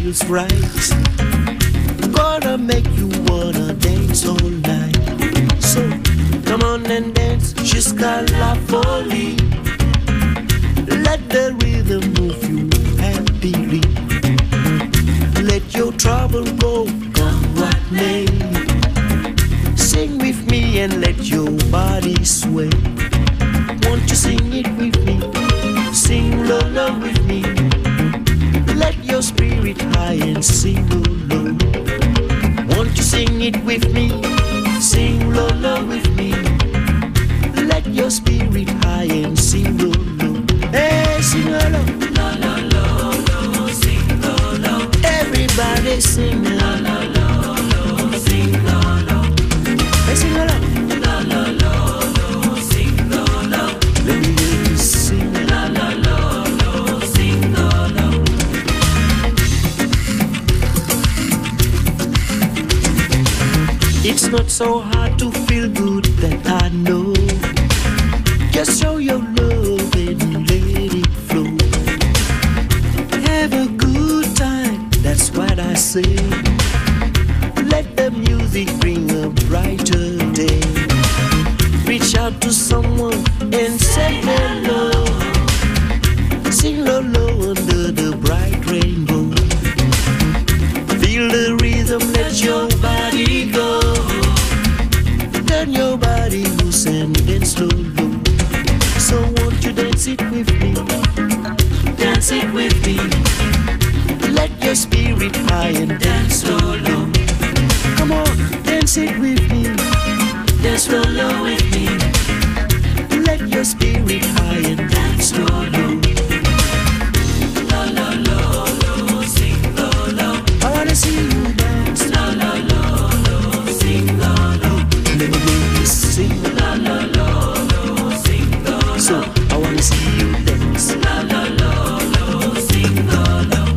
feels right. Gonna make you wanna dance all night. So come on and dance, jusqu'à la folie. Let the rhythm move you happily. Let your trouble go, come what may. Sing with me and let your body sway. Won't you sing it with me? Sing low, low with me. Let your spirit high and sing low, low. Won't you sing it with me? Sing low, low with me. Let your spirit high and sing low, low. Hey, sing low, low. Low, low, low, low. Sing low, low. Everybody sing low, low, low, low. Sing low, low. Hey, sing low, low. Low, low, low, low. Sing low, low. Let me hear you sing low, low, low, low. Sing low, low. It's not so hard to feel good, that I know. Just show your love and let it flow. Have a good time, that's what I say. Let the music bring a brighter day. Reach out to someone and say hello. Sing low, low under the bright rainbow. Feel the rhythm, let your body go. Turn your body loose and dance slow, low. So won't you dance it with me? Dance it with me. Let your spirit high and dance slow, low. Come on, dance it with me. Dance slow, low with me. Let your spirit high and dance slow, low. Low, low, low, low. Sing low, low. I wanna see you dance. Low, low, low, low. Sing low, low. Let me hear you sing. Low, low, low, low. Sing low, low. So I wanna see you dance. Low, low, low, low. Sing low, low.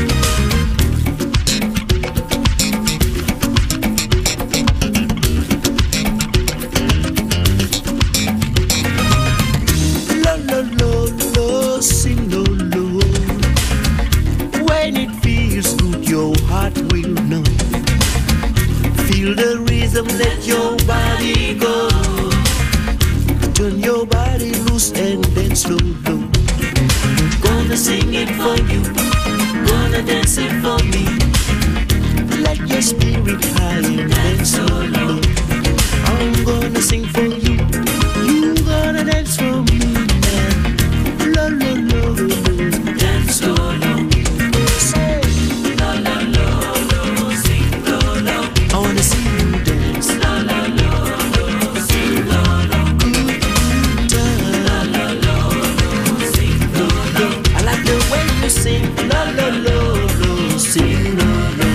Low, low, low, low. Sing low, low. When it feels good, your heart will know. Feel the rhythm, let your body go. Turn your body loose and dance slow, low. Gonna sing it for you, gonna dance it for me. Let your spirit high and dance so low. I'm gonna sing for you, you gonna dance for me, man. Low, low, low, low. Dance so low. Say, low, low, low, low. Sing low, low. I wanna see you dance. Low, low, low, low. Sing low, low. Good time. Low, low, low, low. Sing low, low. I like the way you sing. Low, low, low, low. Sing low, low.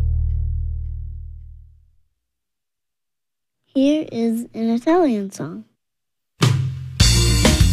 Here is an Italian song.